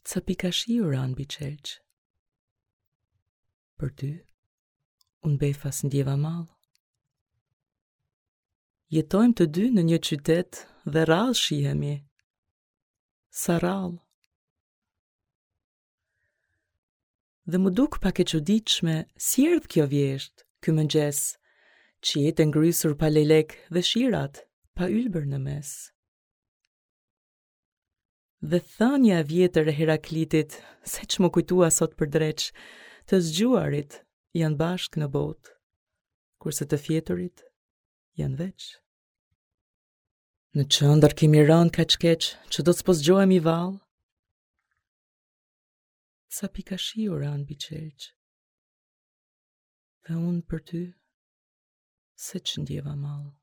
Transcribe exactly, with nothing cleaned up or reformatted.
Ca pika shiu ranë mbi qelq. Për ty, unë befas ndjeva mall. Jetojmë të dy në një qytet dhe rrallë shihemi. Sa rrallë. Dhe më duk pak e çuditshme si erdh kjo vjesht, ky mëngjes, qiejt e ngrysur pa lelek dhe shirat pa ylbër në mes. Dhe thënia e vjetër e Heraklitit, se që më kujtua sot për dreq, të zgjuarit janë bashk në botë, kurse të fjeturit janë veç. Në qëndër kemi rënë kaq keq që do të s'po zgjohemi vallë. Sa pika shiu ranë mbi qelq. Dhe unë për ty, se që ndjeva mallë.